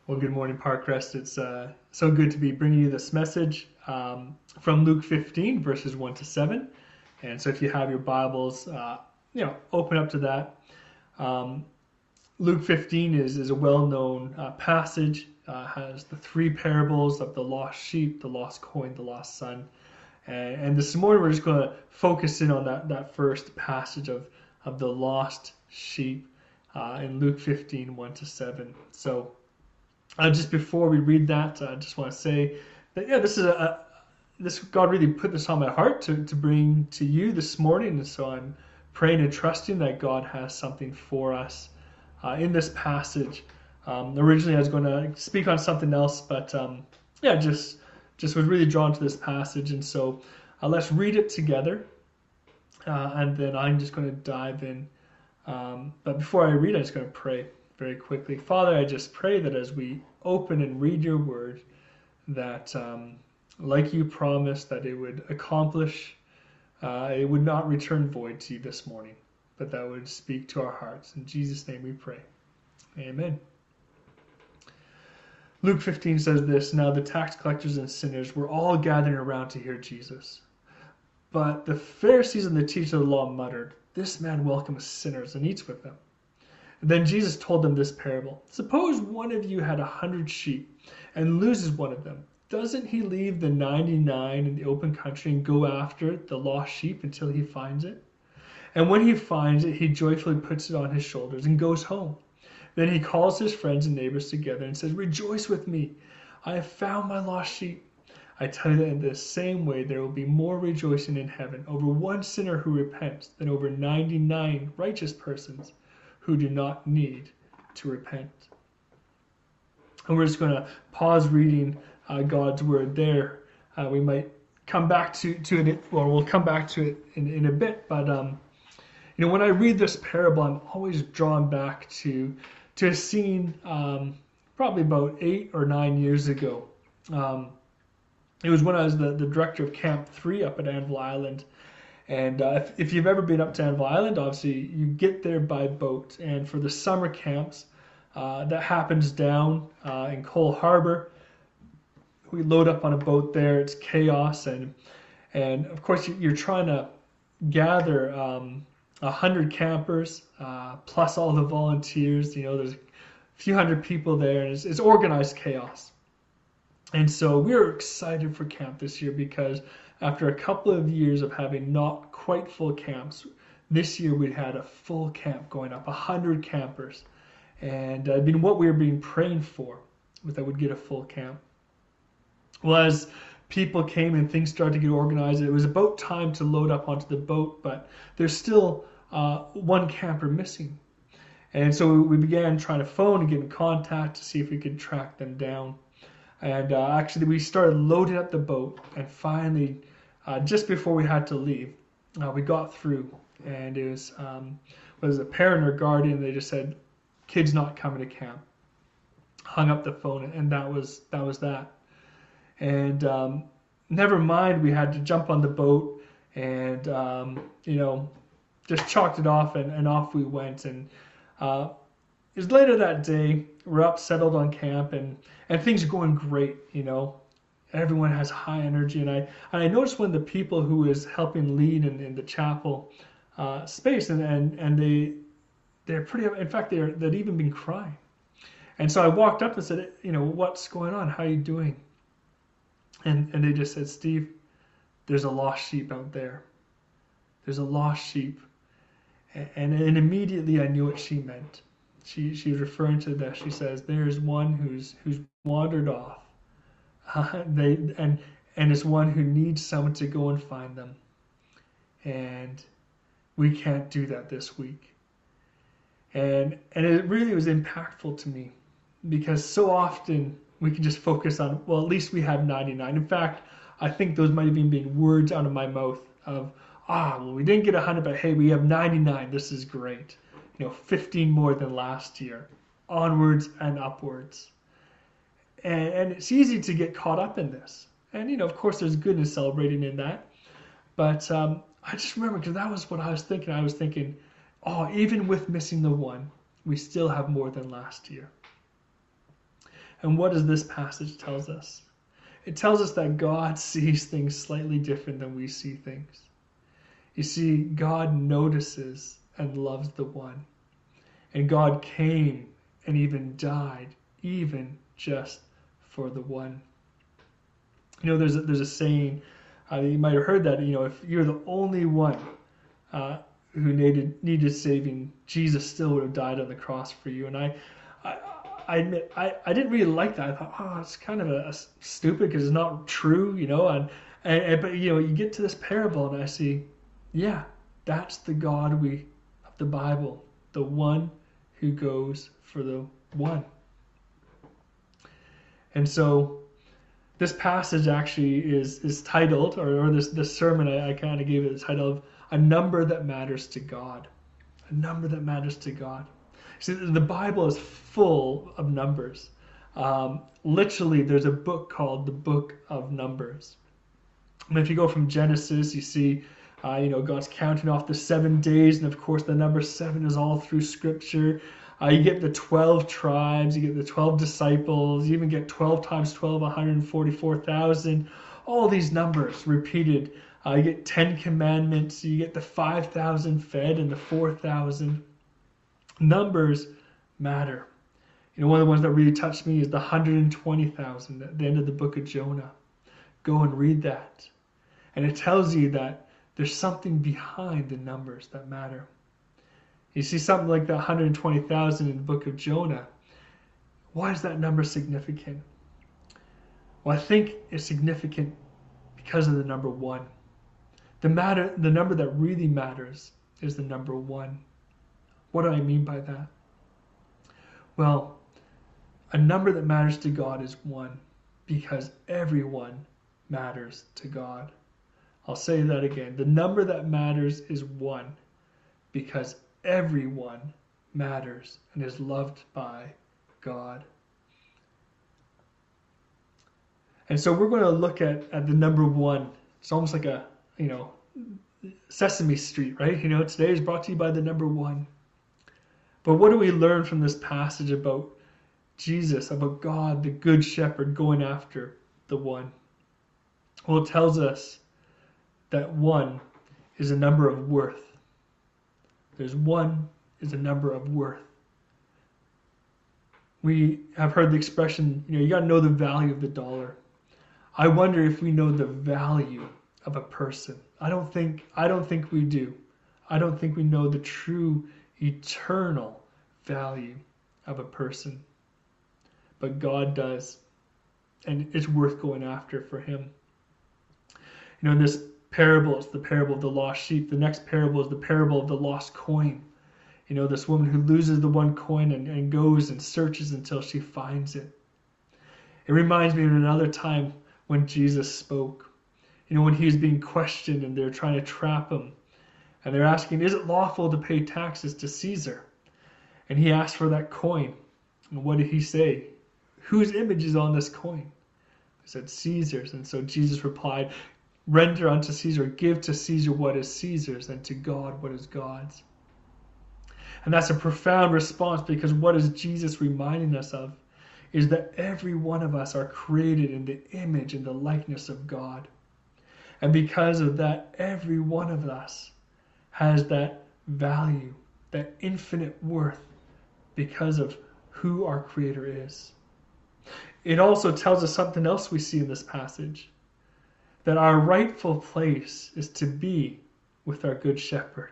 Well, good morning, Parkrest. It's so good to be bringing you this message from Luke 15, verses 1 to 7. And so if you have your Bibles, open up to that. Um, Luke 15 is a well-known passage, has the three parables of the lost sheep, the lost coin, the lost son. And this morning we're just going to focus in on that first passage of the lost sheep in Luke 15, 1 to 7. So just before we read that, I just want to say that this God really put this on my heart to bring to you this morning, and so I'm praying and trusting that God has something for us in this passage. Originally, I was going to speak on something else, but just was really drawn to this passage, and so let's read it together, and then I'm just going to dive in. But before I read, I'm just going to pray very quickly. Father, I just pray that as we open and read your word, that like you promised, that it would accomplish, it would not return void to you this morning, but that would speak to our hearts. In Jesus' name we pray. Amen. Luke 15 says this: Now the tax collectors and sinners were all gathering around to hear Jesus. But the Pharisees and the teachers of the law muttered, "This man welcomes sinners and eats with them." Then Jesus told them this parable. Suppose one of you had 100 sheep and loses one of them. Doesn't he leave the 99 in the open country and go after the lost sheep until he finds it? And when he finds it, he joyfully puts it on his shoulders and goes home. Then he calls his friends and neighbors together and says, "Rejoice with me. I have found my lost sheep." I tell you that in the same way there will be more rejoicing in heaven over one sinner who repents than over 99 righteous persons who do not need to repent. And we're just going to pause reading God's word there. We might come back to it, or we'll come back to it in a bit. But when I read this parable, I'm always drawn back to a scene probably about 8 or 9 years ago. It was when I was the director of Camp 3 up at Anvil Island. And if you've ever been up to Anvil Island, obviously you get there by boat. And for the summer camps, that happens down in Cole Harbor. We load up on a boat there. It's chaos, and of course you're trying to gather 100 campers plus all the volunteers. There's a few hundred people there, and it's organized chaos. And so we were excited for camp this year because after a couple of years of having not quite full camps, this year we had a full camp going up, 100 campers. And what we were being praying for was that we'd get a full camp. Well, as people came and things started to get organized, it was about time to load up onto the boat, but there's still one camper missing. And so we began trying to phone and get in contact to see if we could track them down. And actually, we started loading up the boat, and finally, just before we had to leave, we got through, and it was a parent or guardian. They just said, "Kid's not coming to camp." Hung up the phone, and that was that. And never mind, we had to jump on the boat, and just chalked it off, and off we went. And it was later that day. We're up, settled on camp, and things are going great. Everyone has high energy, and I noticed when the people who was helping lead in the chapel space, and they're pretty. In fact, they'd even been crying. And so I walked up and said, "What's going on? How are you doing?" And they just said, "Steve, there's a lost sheep out there. There's a lost sheep." And immediately I knew what she meant. She was referring to that. She says, "There's one who's wandered off. And it's one who needs someone to go and find them. And we can't do that this week." And it really was impactful to me because so often we can just focus on, well, at least we have 99. In fact, I think those might have even been words out of my mouth of, well, we didn't get 100, but hey, we have 99. This is great. 15 more than last year. Onwards and upwards. And it's easy to get caught up in this. And, of course, there's good in celebrating in that. But I just remember, because that was what I was thinking. I was thinking, even with missing the one, we still have more than last year. And what does this passage tells us? It tells us that God sees things slightly different than we see things. You see, God notices and loves the one. And God came and even died, even just for the one. You know, there's a saying, you might have heard that, you know, if you're the only one who needed saving, Jesus still would have died on the cross for you. And I admit, I didn't really like that. I thought, oh, it's kind of a stupid because it's not true, you know. And but you know, you get to this parable and I see, yeah, that's the God of the Bible, the one who goes for the one. And so this passage actually is titled, or this sermon I kind of gave it the title of A Number That Matters to God. A number that matters to God. See, the Bible is full of numbers. Literally, there's a book called the Book of Numbers. And if you go from Genesis, you see, God's counting off the 7 days, and of course, the number 7 is all through Scripture. You get the 12 tribes, you get the 12 disciples, you even get 12 times 12, 144,000. All these numbers repeated. You get 10 commandments, you get the 5,000 fed and the 4,000. Numbers matter. You know, one of the ones that really touched me is the 120,000 at the end of the book of Jonah. Go and read that. And it tells you that there's something behind the numbers that matter. You see something like that 120,000 in the book of Jonah. Why is that number significant? Well, I think it's significant because of the number 1. The number that really matters is the number 1. What do I mean by that? Well, a number that matters to God is 1 because everyone matters to God. I'll say that again. The number that matters is 1 because everyone matters and is loved by God. And so we're going to look at the number 1. It's almost like a, Sesame Street, right? Today is brought to you by the number 1. But what do we learn from this passage about Jesus, about God, the Good Shepherd, going after the one? Well, it tells us that 1 is a number of worth. There's 1 is a number of worth. We have heard the expression, you got to know the value of the dollar. I wonder if we know the value of a person. I don't think we do. I don't think we know the true eternal value of a person. But God does. And it's worth going after for him. In this parable, it's the parable of the lost sheep. The next parable is the parable of the lost coin. This woman who loses the 1 coin and goes and searches until she finds it. It reminds me of another time when Jesus spoke. When he was being questioned and they're trying to trap him. And they're asking, is it lawful to pay taxes to Caesar? And he asked for that coin. And what did he say? Whose image is on this coin? He said, Caesar's. And so Jesus replied, render unto Caesar, give to Caesar what is Caesar's, and to God what is God's. And that's a profound response, because what is Jesus reminding us of is that every one of us are created in the image and the likeness of God. And because of that, every one of us has that value, that infinite worth, because of who our Creator is. It also tells us something else we see in this passage, that our rightful place is to be with our Good Shepherd.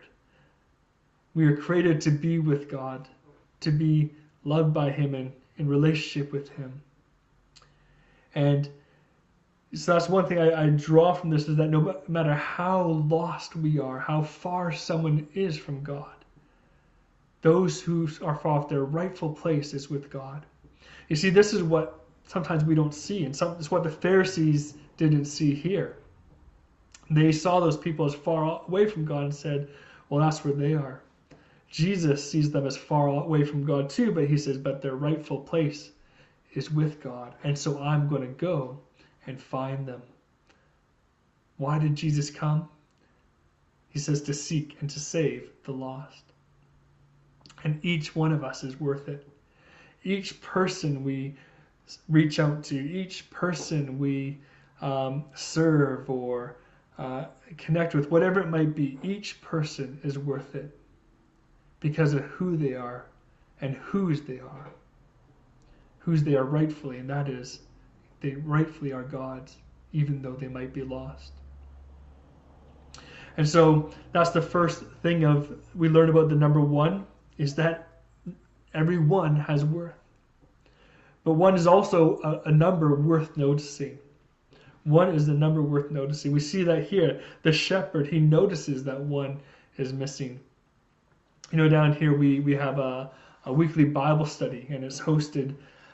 We are created to be with God, to be loved by Him and in relationship with Him. And so that's one thing I draw from this, is that no matter how lost we are, how far someone is from God, those who are far off, their rightful place is with God. You see, this is what sometimes we don't see, and it's what the Pharisees didn't see here. They saw those people as far away from God and said, well, that's where they are. Jesus sees them as far away from God too, but he says, but their rightful place is with God, and so I'm going to go and find them. Why did Jesus come? He says to seek and to save the lost. And each one of us is worth it. Each person we reach out to, each person we serve or connect with, whatever it might be, each person is worth it because of who they are and whose they are. Whose they are rightfully, and that is, they rightfully are God's, even though they might be lost. And so that's the first thing we learn about the number one, is that everyone has worth. But one is also a number worth noticing. One is the number worth noticing. We see that here. The shepherd, he notices that one is missing. Down here we have a weekly Bible study, and it's hosted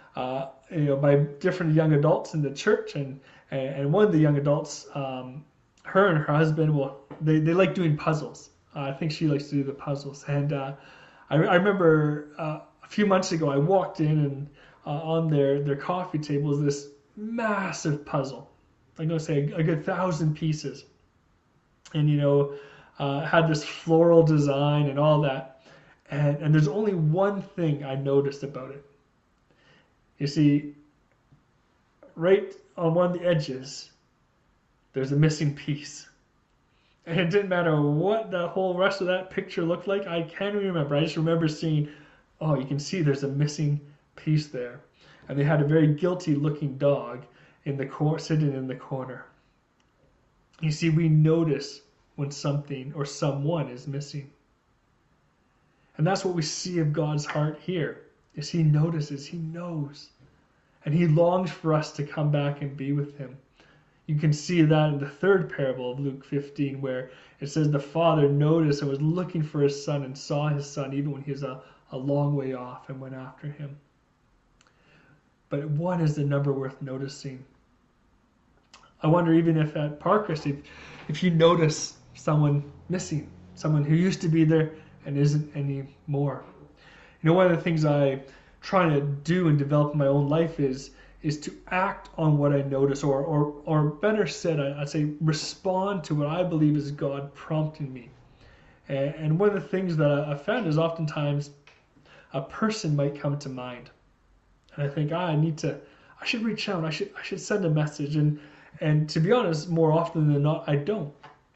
by different young adults in the church. And one of the young adults, her and her husband, they like doing puzzles. I think she likes to do the puzzles. And I remember a few months ago, I walked in, and on their coffee table is this massive puzzle. I'm going to say a good 1,000 pieces. And, had this floral design and all that. And there's only one thing I noticed about it. You see, right on one of the edges, there's a missing piece. And it didn't matter what the whole rest of that picture looked like. I can't remember. I just remember seeing, oh, you can see there's a missing piece there. And they had a very guilty looking dog sitting in the corner. You see, we notice when something or someone is missing. And that's what we see of God's heart here, is he notices, he knows. And he longs for us to come back and be with him. You can see that in the third parable of Luke 15, where it says the father noticed and was looking for his son and saw his son even when he was a long way off and went after him. But one is the number worth noticing. I wonder, even if at Parkhurst, if you notice someone missing, someone who used to be there and isn't anymore. One of the things I try to do and develop in my own life is to act on what I notice, or better said, I'd say respond to what I believe is God prompting me. And one of the things that I found is oftentimes a person might come to mind. And I think, I should reach out, I should send a message. And to be honest, more often than not, I don't.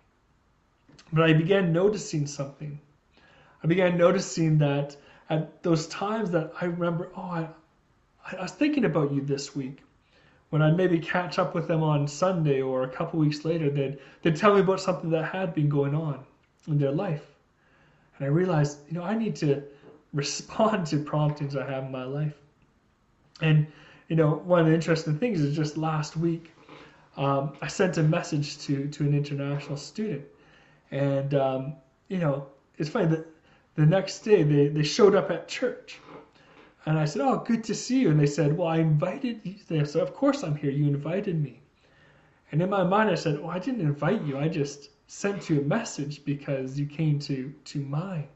But I began noticing something. I began noticing that at those times that I remember, I was thinking about you this week. When I'd maybe catch up with them on Sunday or a couple weeks later, they'd tell me about something that had been going on in their life. And I realized, I need to respond to promptings I have in my life. And, one of the interesting things is just last week, I sent a message to an international student. And, it's funny that the next day they showed up at church. And I said, oh, good to see you. And they said, well, I invited you. They said, of course I'm here. You invited me. And in my mind, I said, oh, I didn't invite you. I just sent you a message because you came to mind.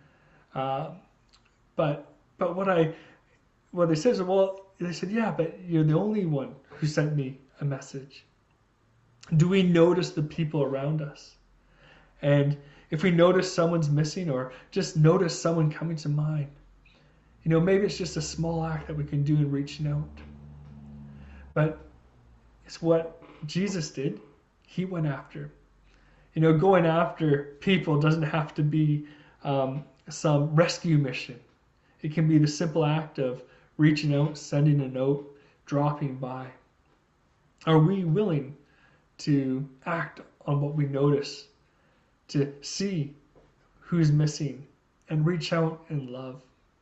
But what they said is, they said, yeah, but you're the only one who sent me a message. Do we notice the people around us? And if we notice someone's missing, or just notice someone coming to mind, maybe it's just a small act that we can do in reaching out. But it's what Jesus did. He went after. Going after people doesn't have to be some rescue mission. It can be the simple act of reaching out, sending a note, dropping by. Are we willing to act on what we notice, to see who's missing, and reach out in love?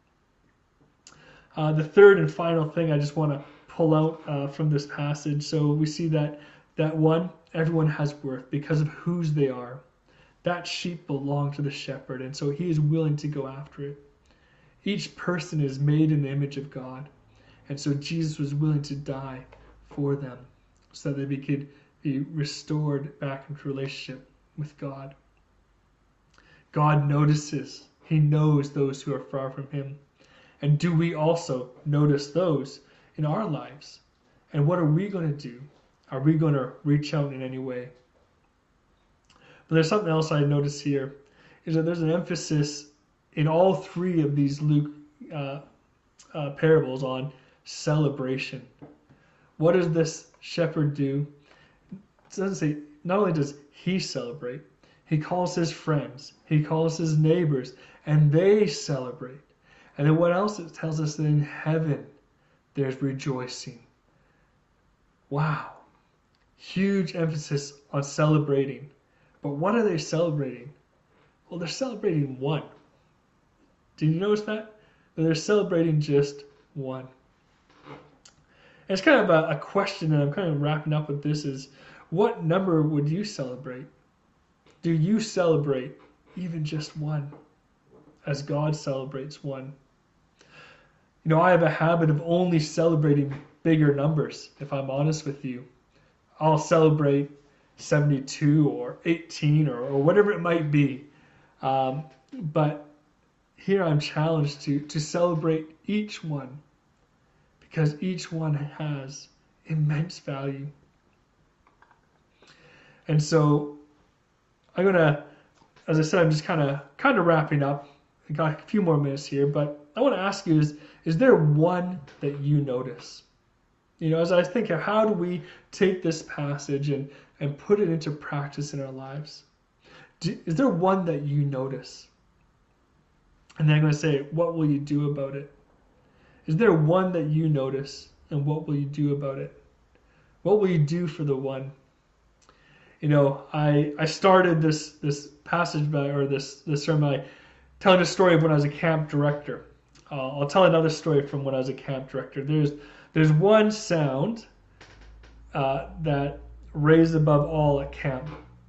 The third and final thing I just want to pull out from this passage. So we see that one, everyone has worth because of whose they are. That sheep belong to the shepherd, and so he is willing to go after it. Each person is made in the image of God, and so Jesus was willing to die for them so that they could be restored back into relationship with God. God notices. He knows those who are far from him. And do we also notice those in our lives? And what are we going to do? Are we going to reach out in any way? But there's something else I notice here, is that there's an emphasis in all three of these Luke parables on celebration. What does this shepherd do? It doesn't say, not only does he celebrate, he calls his friends, he calls his neighbors, and they celebrate. And then what else? It tells us that in heaven there's rejoicing. Wow. Huge emphasis on celebrating. But what are they celebrating? Well, they're celebrating one. Did you notice that? They're celebrating just one. And it's kind of a question that I'm kind of wrapping up with this is, what number would you celebrate? Do you celebrate even just one as God celebrates one? You know, I have a habit of only celebrating bigger numbers, if I'm honest with you. I'll celebrate 72 or 18 or whatever it might be. But here I'm challenged to celebrate each one because each one has immense value. And so I'm going to, as I said, I'm just kind of wrapping up. I got a few more minutes here, but I want to ask you is there one that you notice? You know, as I think of how do we take this passage and put it into practice in our lives? Is there one that you notice? And then I'm going to say, what will you do about it? Is there one that you notice, and what will you do about it? What will you do for the one? You know, I started this passage or this sermon by telling a story of when I was a camp director. I'll tell another story from when I was a camp director. There's one sound that raised above all at camp,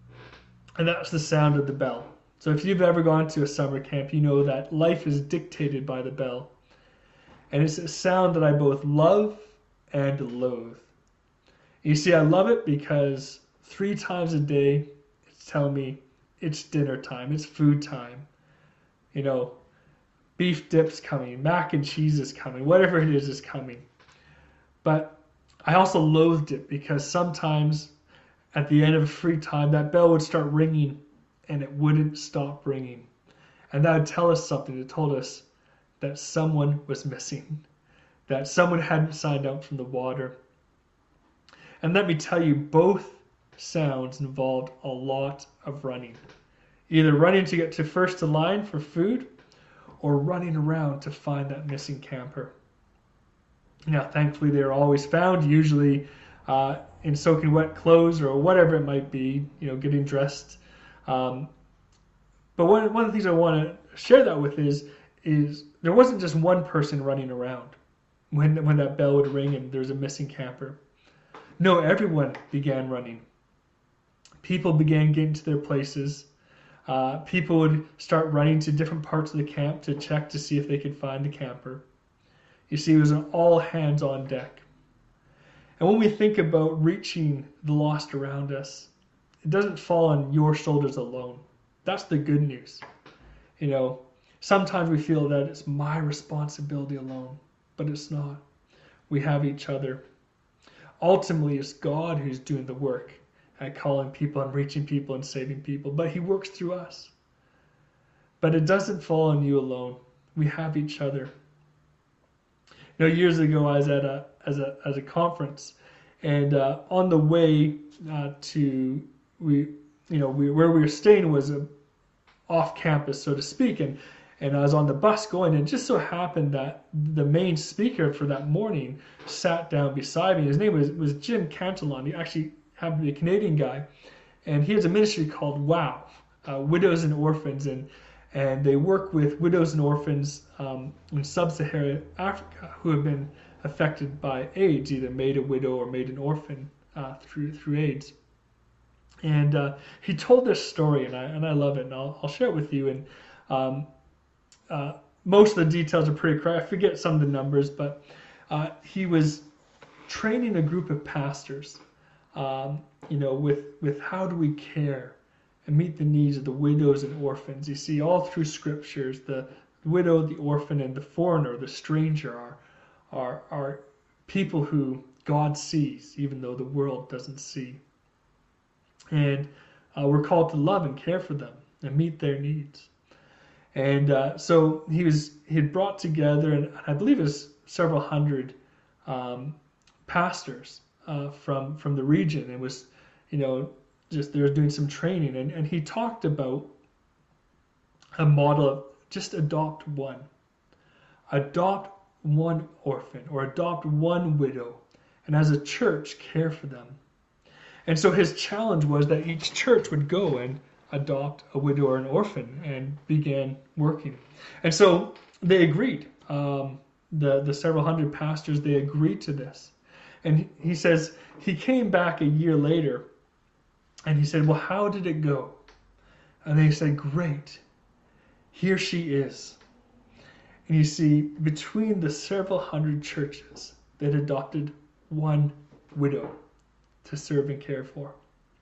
and that's the sound of the bell. So if you've ever gone to a summer camp, you know that life is dictated by the bell. And it's a sound that I both love and loathe. You see, I love it because 3 times a day it's telling me it's dinner time, it's food time. You know, beef dip's coming, mac and cheese is coming, whatever it is coming. But I also loathed it because sometimes at the end of free time, that bell would start ringing and it wouldn't stop ringing. And that would tell us something. It told us that someone was missing, that someone hadn't signed up from the water. And let me tell you, both sounds involved a lot of running. Either running to get to first in line for food or running around to find that missing camper. Now, thankfully, they are always found, usually in soaking wet clothes or whatever it might be, you know, getting dressed. But one of the things I want to share that with is there wasn't just one person running around when that bell would ring and there's a missing camper. No, everyone began running. People began getting to their places. People would start running to different parts of the camp to check to see if they could find the camper. You see, it was an all hands on deck. And when we think about reaching the lost around us, it doesn't fall on your shoulders alone. That's the good news. You know, sometimes we feel that it's my responsibility alone, but it's not. We have each other. Ultimately, it's God who's doing the work at calling people and reaching people and saving people, but he works through us. But it doesn't fall on you alone. We have each other. You know, years ago, I was at a conference, and on the way to where we were staying was off campus, so to speak, and I was on the bus going, and it just so happened that the main speaker for that morning sat down beside me. His name was Jim Cantillon. He actually happened to be a Canadian guy, and he has a ministry called WOW, Widows and Orphans, and they work with widows and orphans in sub-Saharan Africa who have been affected by AIDS, either made a widow or made an orphan through AIDS. And he told this story, and I love it, and I'll share it with you. And most of the details are pretty correct. I forget some of the numbers, but he was training a group of pastors, with how do we care and meet the needs of the widows and orphans. You see, all through scriptures, the widow, the orphan, and the foreigner, the stranger, are people who God sees, even though the world doesn't see. And we're called to love and care for them and meet their needs. And so he had brought together, and I believe it was several hundred pastors from the region, and was, just they were doing some training, and he talked about a model of just adopt one orphan or adopt one widow, and as a church care for them. And so his challenge was that each church would go and adopt a widow or an orphan and began working. And so they agreed. The several hundred pastors, they agreed to this. And he says he came back a year later and he said, well, how did it go? And they said, great. Here she is. And you see, between the several hundred churches that adopted one widow to serve and care for.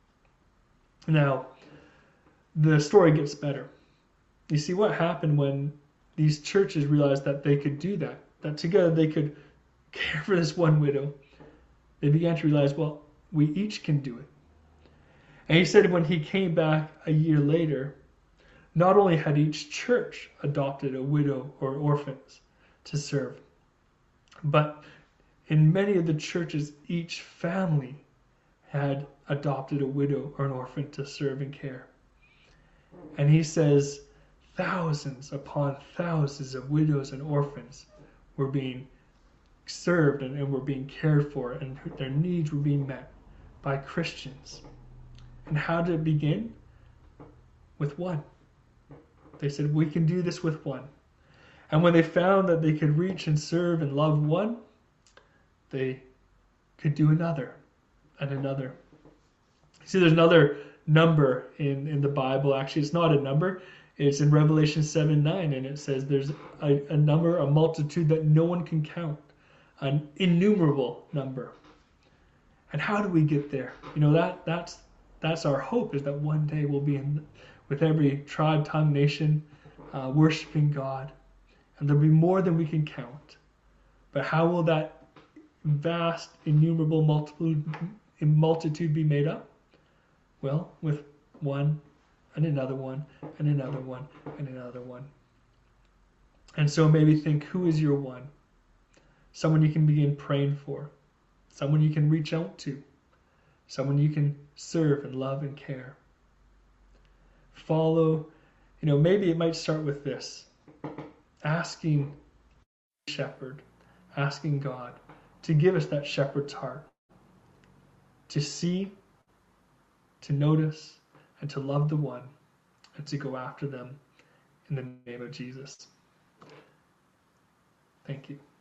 Now, the story gets better. You see what happened when these churches realized that they could do that together they could care for this one widow. They began to realize, well, we each can do it. And he said when he came back a year later, not only had each church adopted a widow or orphans to serve, but in many of the churches, each family had adopted a widow or an orphan to serve and care. And he says thousands upon thousands of widows and orphans were being served and were being cared for, and their needs were being met by Christians. And how did it begin? With one. They said, we can do this with one. And when they found that they could reach and serve and love one, they could do another and another. See, there's another number in the Bible. Actually, it's not a number. It's in Revelation 7:9, and it says there's a number, a multitude that no one can count, an innumerable number. And how do we get there? That's our hope, is that one day we'll be with every tribe, tongue, nation, worshiping God, and there'll be more than we can count. But how will that vast, innumerable multitude be made up? Well, with one and another one and another one and another one. And so maybe think, who is your one? Someone you can begin praying for. Someone you can reach out to. Someone you can serve and love and care. Follow, maybe it might start with this. Asking shepherd, asking God to give us that shepherd's heart. To see, to notice, and to love the one, and to go after them in the name of Jesus. Thank you.